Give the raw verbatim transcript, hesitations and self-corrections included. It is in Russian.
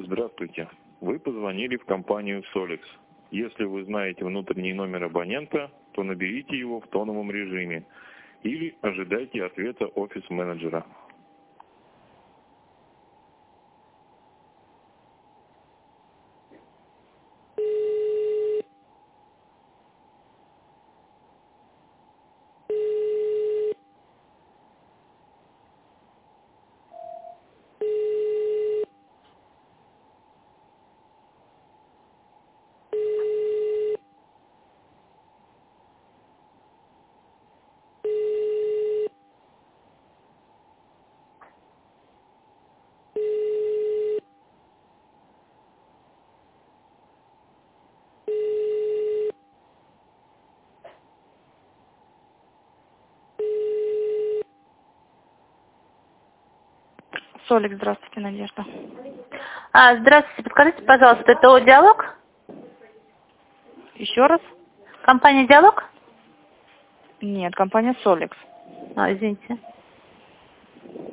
Здравствуйте. Вы позвонили в компанию Solix. Если вы знаете внутренний номер абонента, то наберите его в тоновом режиме или ожидайте ответа офис-менеджера. Солик, здравствуйте, Надежда. А, здравствуйте, подскажите, пожалуйста, это о Диалог? Еще раз? Компания Диалог? Нет, компания Solix. А, извините.